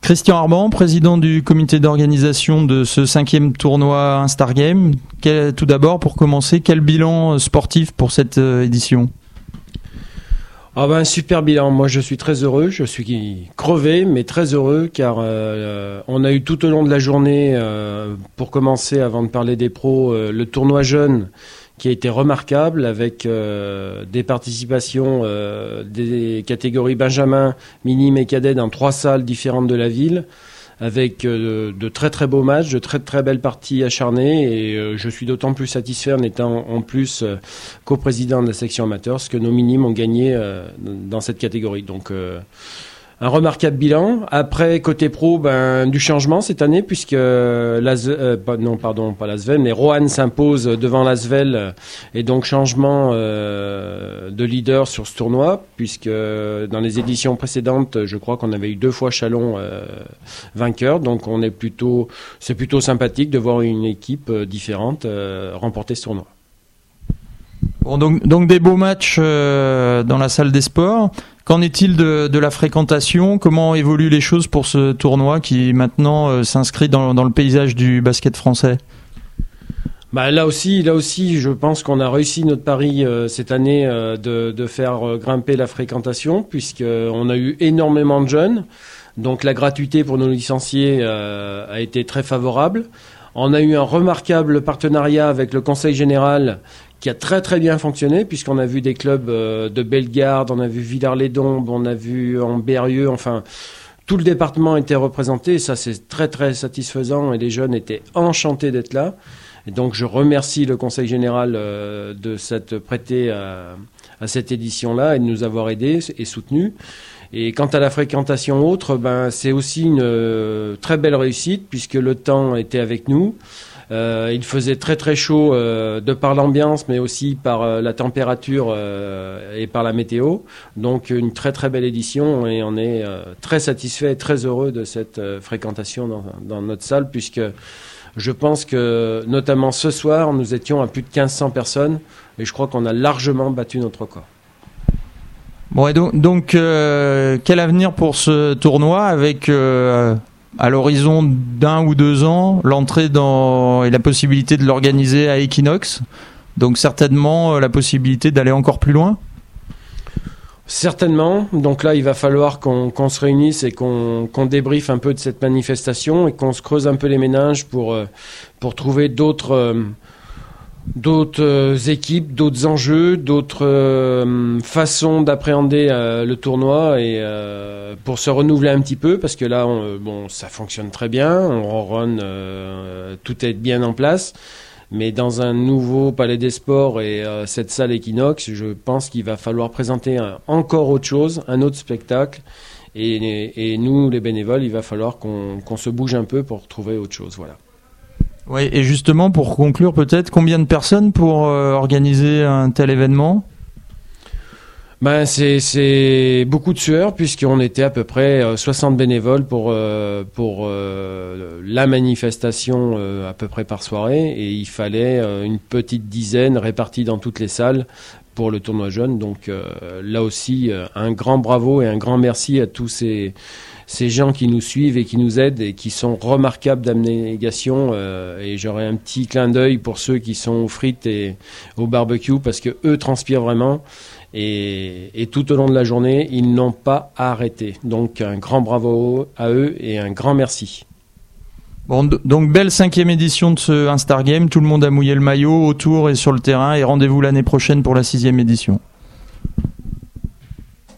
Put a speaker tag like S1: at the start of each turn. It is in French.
S1: Christian Arban, président du comité d'organisation de ce 5e tournoi Instar Game. Tout d'abord, pour commencer, quel bilan sportif pour cette édition ?
S2: Un super bilan. Moi, je suis très heureux. Je suis crevé, mais très heureux, car on a eu tout au long de la journée, pour commencer, avant de parler des pros, le tournoi jeune qui a été remarquable, avec des participations des catégories Benjamin, Minime et Cadet dans 3 salles différentes de la ville, avec de très très beaux matchs, de très très belles parties acharnées, et je suis d'autant plus satisfait en étant en plus coprésident de la section amateur, parce que nos minimes ont gagné dans cette catégorie. Donc un remarquable bilan. Après, côté pro, du changement cette année, puisque pas l'Asvel, mais Roanne s'impose devant l'Asvel, et donc changement de leader sur ce tournoi, puisque dans les éditions précédentes, je crois qu'on avait eu 2 fois Chalon vainqueur, donc c'est plutôt sympathique de voir une équipe différente remporter ce tournoi.
S1: Bon, donc des beaux matchs dans la salle des sports. Qu'en est-il de la fréquentation ? Comment évoluent les choses pour ce tournoi qui maintenant s'inscrit dans le paysage du basket français ?
S2: Là aussi, je pense qu'on a réussi notre pari cette année de faire grimper la fréquentation, puisqu'on a eu énormément de jeunes. Donc la gratuité pour nos licenciés a été très favorable. On a eu un remarquable partenariat avec le Conseil général qui a très très bien fonctionné, puisqu'on a vu des clubs de Bellegarde, on a vu Villars-les-Dombes, on a vu en Berrieux, enfin tout le département était représenté, et ça c'est très très satisfaisant, et les jeunes étaient enchantés d'être là. Et donc je remercie le Conseil général de s'être prêté à cette édition-là et de nous avoir aidés et soutenus. Et quant à la fréquentation autre, c'est aussi une très belle réussite, puisque le temps était avec nous. Il faisait très très chaud de par l'ambiance, mais aussi par la température et par la météo. Donc une très très belle édition, et on est très satisfait et très heureux de cette fréquentation dans notre salle, puisque je pense que notamment ce soir, nous étions à plus de 1500 personnes, et je crois qu'on a largement battu notre record.
S1: Bon, et donc quel avenir pour ce tournoi, avec à l'horizon d'1 ou 2 ans l'entrée et la possibilité de l'organiser à Equinox, donc certainement la possibilité d'aller encore plus loin ?
S2: Certainement. Donc là, il va falloir qu'on se réunisse et qu'on débriefe un peu de cette manifestation, et qu'on se creuse un peu les méninges pour trouver d'autres équipes, d'autres enjeux, d'autres façons d'appréhender le tournoi, et pour se renouveler un petit peu, parce que là, ça fonctionne très bien, on run, tout est bien en place, mais dans un nouveau palais des sports et cette salle Equinox, je pense qu'il va falloir présenter encore autre chose, un autre spectacle, et nous, les bénévoles, il va falloir qu'on se bouge un peu pour trouver autre chose, voilà.
S1: Oui, et justement, pour conclure peut-être, combien de personnes pour organiser un tel événement ?
S2: C'est beaucoup de sueur, puisqu'on était à peu près 60 bénévoles pour la manifestation à peu près par soirée, et il fallait une petite dizaine répartie dans toutes les salles pour le tournoi jeune. Donc là aussi, un grand bravo et un grand merci à tous ces gens qui nous suivent et qui nous aident et qui sont remarquables d'abnégation, et j'aurais un petit clin d'œil pour ceux qui sont aux frites et au barbecue, parce que eux transpirent vraiment, et tout au long de la journée ils n'ont pas arrêté. Donc un grand bravo à eux et un grand merci.
S1: Bon, donc belle 5e édition de ce Instar Game, tout le monde a mouillé le maillot autour et sur le terrain, et rendez-vous l'année prochaine pour la 6e édition.